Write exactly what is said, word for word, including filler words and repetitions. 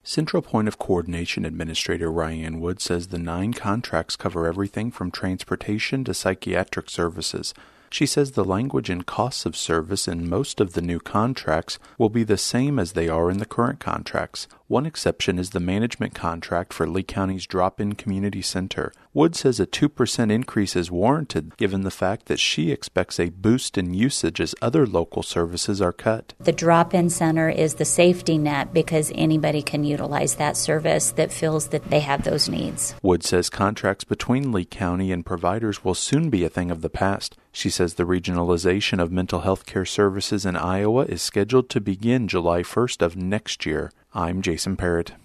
Central Point of Coordination Administrator Ryan Wood says the nine contracts cover everything from transportation to psychiatric services. She says the language and costs of service in most of the new contracts will be the same as they are in the current contracts. One exception is the management contract for Lee County's Drop-In Community Center. Wood says a two percent increase is warranted given the fact that she expects a boost in usage as other local services are cut. The Drop-In Center is the safety net because anybody can utilize that service that feels that they have those needs. Wood says contracts between Lee County and providers will soon be a thing of the past. She says the regionalization of mental health care services in Iowa is scheduled to begin July first of next year. I'm Jason Parrott.